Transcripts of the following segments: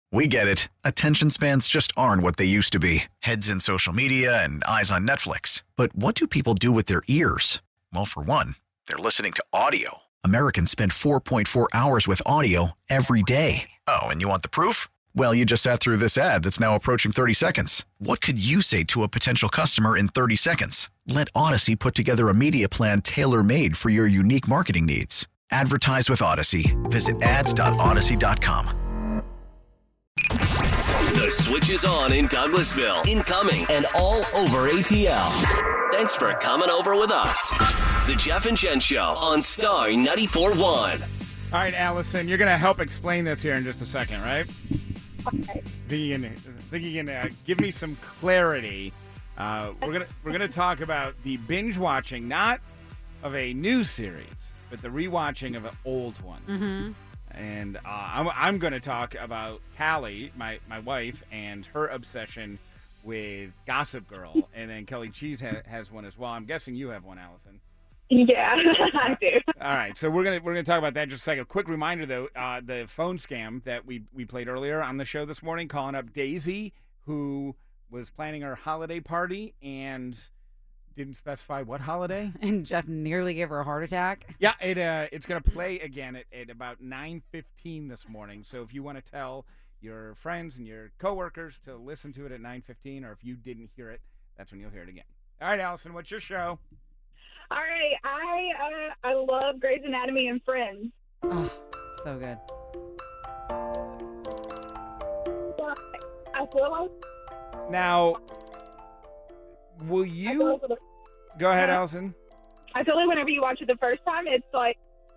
We get it. Attention spans just aren't what they used to be. Heads in social media and eyes on Netflix. But what do people do with their ears? Well, for one, they're listening to audio. Americans spend 4.4 hours with audio every day. Oh, and you want the proof? Well, you just sat through this ad that's now approaching 30 seconds. What could you say to a potential customer in 30 seconds? Let Odyssey put together a media plan tailor-made for your unique marketing needs. Advertise with Odyssey. Visit ads.odyssey.com. The switch is on in Douglasville, incoming, and all over ATL. Thanks for coming over with us. The Jeff and Jen Show on Star 94.1. All right, Allison, you're going to help explain this here in just a second, right? Okay. Think you can give me some clarity. We're gonna talk about the binge watching, not of a new series, but the rewatching of an old one. Mm-hmm. And I'm going to talk about Callie, my wife, and her obsession with Gossip Girl. And then Kelly Cheese has one as well. I'm guessing you have one, Allison. Yeah, I do. All right, so we're gonna talk about that in just a second. A quick reminder, though, the phone scam that we played earlier on the show this morning, calling up Daisy, who was planning her holiday party and didn't specify what holiday. And Jeff nearly gave her a heart attack. Yeah, it's going to play again at about 9:15 this morning. So if you want to tell your friends and your coworkers to listen to it at 9:15, or if you didn't hear it, that's when you'll hear it again. All right, Allison, what's your show? All right, I love Grey's Anatomy and Friends. Oh, so good. I feel like Now, will you... Go ahead, Allison. I feel like whenever you watch it the first time, it's like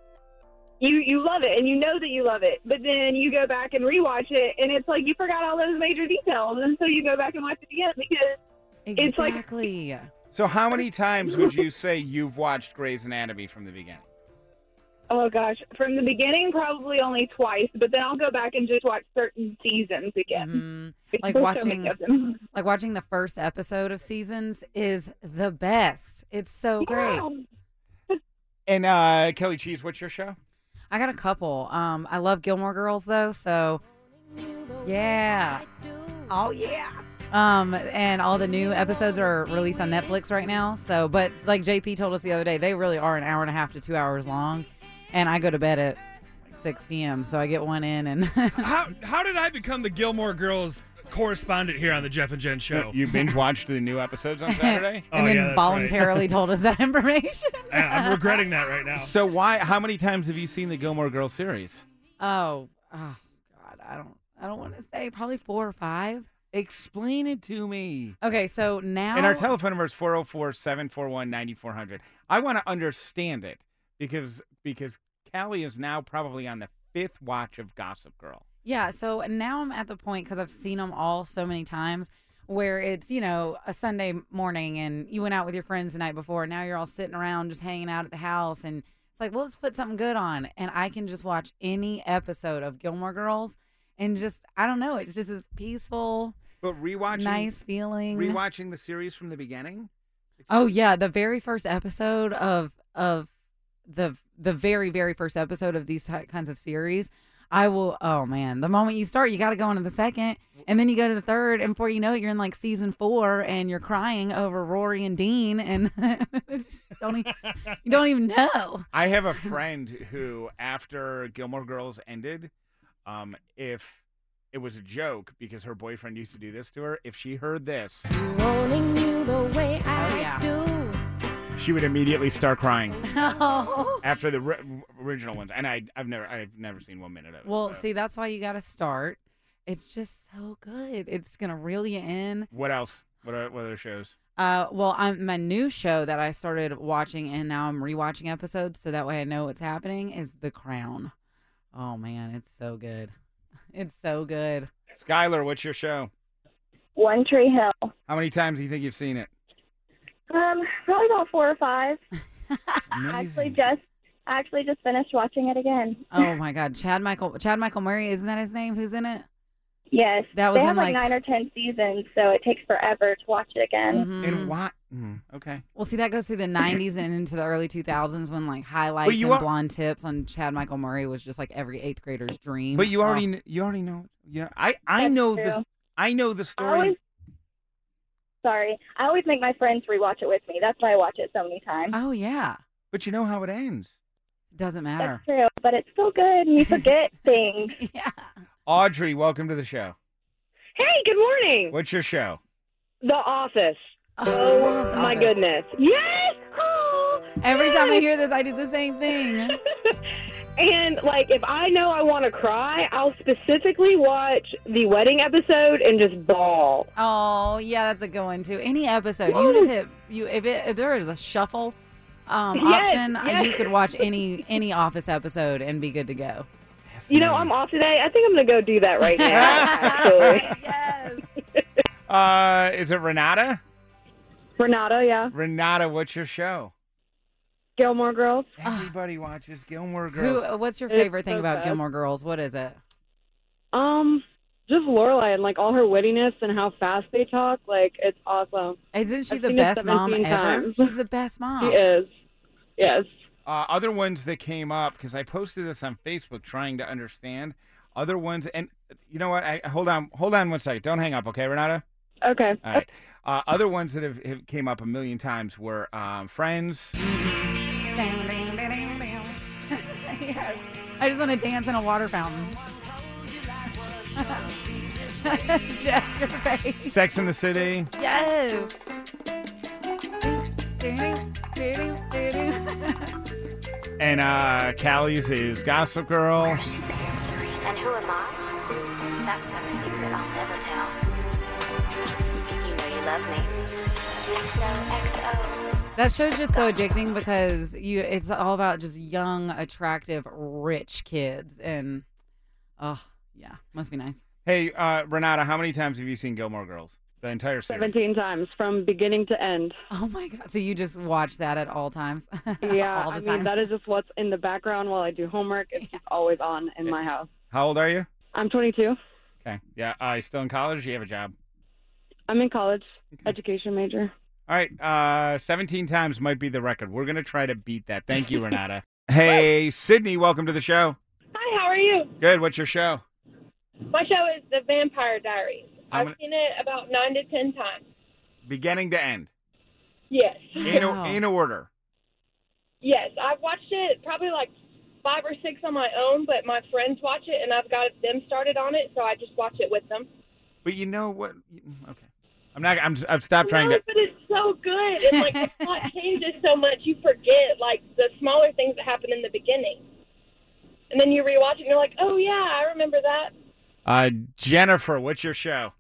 you love it and you know that you love it, but then you go back and rewatch it and it's like you forgot all those major details, and so you go back and watch it again because it's like... Exactly. So how many times would you say you've watched Grey's Anatomy from the beginning? Oh gosh, from the beginning probably only twice, but then I'll go back and just watch certain seasons again. Mm-hmm. Because Like there's so many of them. watching the first episode of Seasons is the best. It's so great. Yeah. And Kelly Cheese, what's your show? I got a couple. I love Gilmore Girls though, so yeah. Oh yeah. And all the new episodes are released on Netflix right now. So, but like JP told us the other day, they really are an hour and a half to 2 hours long. And I go to bed at 6 p.m., so I get one in. And How did I become the Gilmore Girls correspondent here on the Jeff and Jen Show? You binge watched the new episodes on Saturday? and then that's voluntarily told us that information. I'm regretting that right now. So how many times have you seen the Gilmore Girls series? Oh God, I don't want to say, probably 4 or 5. Explain it to me. Okay, so now... And our telephone number is 404-741-9400. I want to understand it because Callie is now probably on the 5th watch of Gossip Girl. Yeah, so now I'm at the point, because I've seen them all so many times, where it's, a Sunday morning and you went out with your friends the night before, and now you're all sitting around just hanging out at the house, and it's like, well, let's put something good on. And I can just watch any episode of Gilmore Girls and just, I don't know, it's just as peaceful... But nice feeling. Rewatching the series from the beginning? Oh yeah, the very first episode of the very, very first episode of these kinds of series, oh man, the moment you start, you got to go into the second, and then you go to the third, and before you know it, you're in like season 4, and you're crying over Rory and Dean, and you don't even know. I have a friend who, after Gilmore Girls ended, if it was a joke because her boyfriend used to do this to her, if she heard this, Wanting you the way I do. she would immediately start crying. Oh. After the original ones, and I've never seen 1 minute of it. Well, so. see, that's why you got to start. It's just so good. It's gonna reel you in. What else? What other shows? Well, my new show that I started watching, and now I'm rewatching episodes, so that way I know what's happening, is The Crown. Oh man, it's so good. It's so good. Skylar, what's your show? One Tree Hill. How many times do you think you've seen it? Probably about 4 or 5. Amazing. Actually just finished watching it again. Oh my God, Chad Michael Murray, isn't that his name? Who's in it? Yes. That was they in have like like 9 or 10 seasons, so it takes forever to watch it again. Mhm. And what? Okay. Well, see, that goes through the 90s and into the early 2000s when like highlights you and are- blonde tips on Chad Michael Murray was just like every 8th grader's dream. But you Oh. already know. Yeah, I That's know true. this. I know the I story. always make my friends rewatch it with me. That's why I watch it so many times. Oh, yeah. But you know how it ends. Doesn't matter. That's true, but it's so good, and you forget things. Yeah. Audrey, welcome to the show. Hey, good morning. What's your show? The Office. I love The My Office. goodness. Yes. Oh, Every time I yes. hear this, I do the same thing. And like, if I know I want to cry, I'll specifically watch the wedding episode and just bawl. Oh, yeah, that's a good one too. Any episode, you just hit if there is a shuffle option, yes. you could watch any Office episode and be good to go. You know, I'm off today. I think I'm gonna go do that right now. Actually, Yes. Is it Renata? Renata, yeah. Renata, what's your show? Gilmore Girls. Everybody watches Gilmore Girls. What's your It's favorite thing so about bad. Gilmore Girls? What is it? Just Lorelai and like all her wittiness and how fast they talk. Like, it's awesome. Isn't she I've the seen it best mom 17 ever? times. She's the best She mom. is. Yes. Other ones that came up, because I posted this on Facebook trying to understand. Other ones, and you know what? Hold on 1 second. Don't hang up, okay, Renata? Okay. All right. Other ones that have came up a million times were Friends. Yes. I just want to dance in a water fountain. Jeff, your face. Sex in the City. Yes. And Callie's is Gossip Girl. And who am I? That's not a secret I'll never tell. You know you love me. XOXO. That show's just so addicting because it's all about just young, attractive, rich kids. And, oh, yeah, must be nice. Hey, Renata, how many times have you seen Gilmore Girls? The entire series? 17 times from beginning to end. Oh, my God. So you just watch that at all times? Yeah, all the I time. mean, that is just what's in the background while I do homework. It's just always on in my house. How old are you? I'm 22. Okay. Yeah. You still in college? You have a job? I'm in college, education major. All right. 17 times might be the record. We're going to try to beat that. Thank you, Renata. Hey, Sydney, welcome to the show. Hi, how are you? Good. What's your show? My show is The Vampire Diaries. How I've many- seen it about 9 to 10 times. Beginning to end. Yes. Wow. In order. Yes, I've watched it probably like 5 or 6 on my own, but my friends watch it, and I've got them started on it, so I just watch it with them. But you know what? Okay. I've stopped trying No, to. but it's so good. And like the plot changes so much, you forget like the smaller things that happen in the beginning, and then you rewatch it, and you're like, oh yeah, I remember that. Jennifer, what's your show?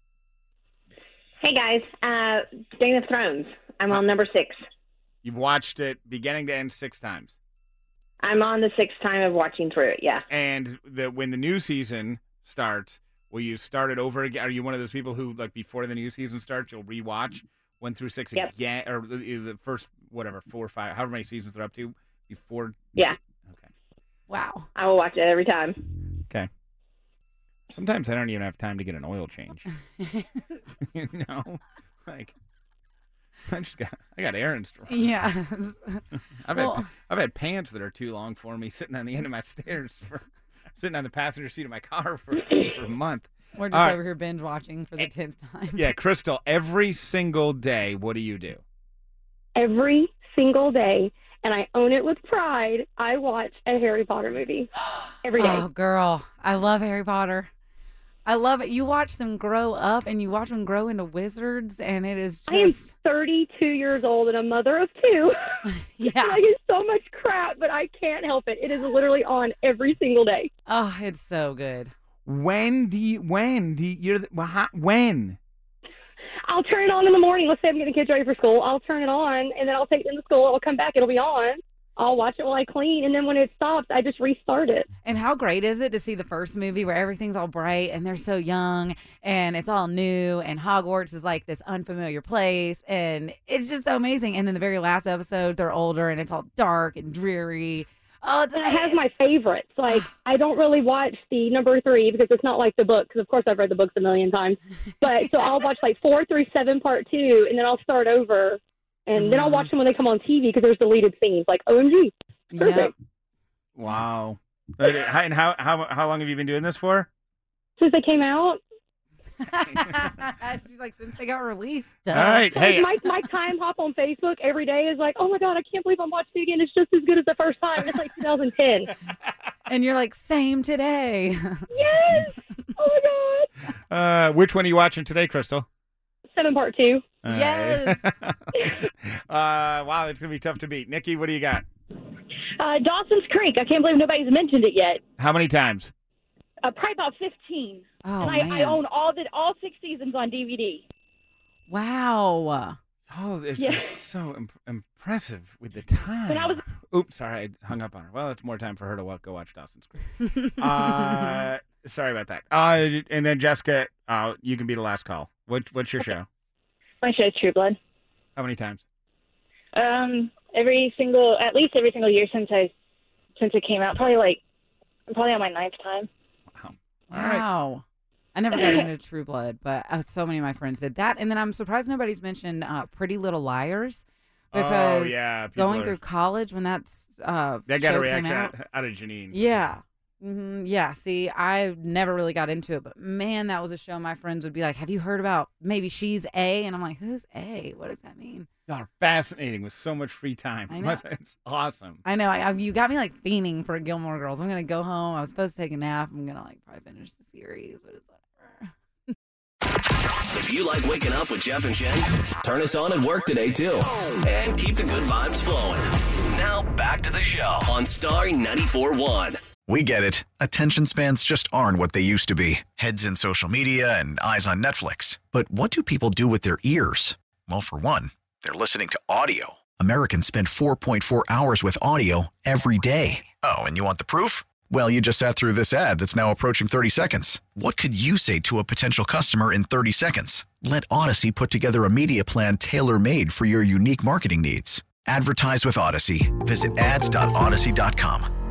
Hey guys, Game of Thrones. I'm on number 6. You've watched it beginning to end 6 times. I'm on the 6th time of watching through it. Yeah. And when the new season starts, will you start it over again? Are you one of those people who, like, before the new season starts, you'll rewatch 1 through 6 Yep. again, or the first 4 or 5, however many seasons they're up to before? Yeah. Okay. Wow. I will watch it every time. Okay. Sometimes I don't even have time to get an oil change. You know, like I got errands to run. Yeah. I've had pants that are too long for me sitting on the end of my stairs sitting on the passenger seat of my car for a month. We're just All right. over here binge watching for the 10th time. Yeah, Crystal, every single day, what do? Every single day, and I own it with pride, I watch a Harry Potter movie every day. Oh, girl. I love Harry Potter. I love it. You watch them grow up and you watch them grow into wizards, and it is I am just. 32 years old and a mother of 2. Yeah. I get so much crap, but I can't help it. It is literally on every single day. Oh, it's so good. When? I'll turn it on in the morning. Let's say I'm getting kids ready for school. I'll turn it on, and then I'll take them to school. I'll come back. It'll be on. I'll watch it while I clean, and then when it stops, I just restart it. And how great is it to see the first movie where everything's all bright and they're so young and it's all new and Hogwarts is like this unfamiliar place and it's just so amazing. And then the very last episode, they're older and it's all dark and dreary. Oh, and it has my favorites. Like, I don't really watch the number 3 because it's not like the book, because of course I've read the books a million times. But so I'll watch like 4 through 7 part 2, and then I'll start over, and then I'll watch them when they come on TV because there's deleted scenes. Like, OMG, perfect. Yep. Wow. And how long have you been doing this for? Since they came out. She's like, since they got released. All right. Hey, my time hop on Facebook every day is like, oh my God, I can't believe I'm watching it again. It's just as good as the first time. It's like 2010. And you're like, same today. Yes. Oh my God. Which one are you watching today, Crystal? 7 part 2. Yes. Wow, it's gonna be tough to beat. Nikki, what do you got? Dawson's Creek. I can't believe nobody's mentioned it yet. How many times? Probably about 15. Oh, and I own all 6 seasons on DVD. Wow. Oh, it's Yeah. so impressive with the time. When I was- Oops, sorry, I hung up on her. Well, it's more time for her to go watch Dawson's Creek. Sorry about that. And then Jessica, you can be the last call. What's your show? My show is True Blood. How many times? At least every single year since it came out. Probably on my 9th time. Wow. I never got into True Blood, but so many of my friends did that. And then I'm surprised nobody's mentioned Pretty Little Liars. Because going through college when that got a show reaction came out of Janine. Yeah. Mm-hmm. Yeah. See, I never really got into it, but man, that was a show my friends would be like, have you heard about maybe She's A? And I'm like, who's A? What does that mean? Y'all are fascinating with so much free time. I know. It's awesome. I know. You got me like fiending for Gilmore Girls. I'm going to go home. I was supposed to take a nap. I'm going to probably finish the series, but it's whatever. If you like waking up with Jeff and Jen, turn us on at work today, too. And keep the good vibes flowing. Now, back to the show on Star 94.1. We get it. Attention spans just aren't what they used to be. Heads in social media and eyes on Netflix. But what do people do with their ears? Well, for one, they're listening to audio. Americans spend 4.4 hours with audio every day. Oh, and you want the proof? Well, you just sat through this ad that's now approaching 30 seconds. What could you say to a potential customer in 30 seconds? Let Odyssey put together a media plan tailor-made for your unique marketing needs. Advertise with Odyssey. Visit ads.odyssey.com.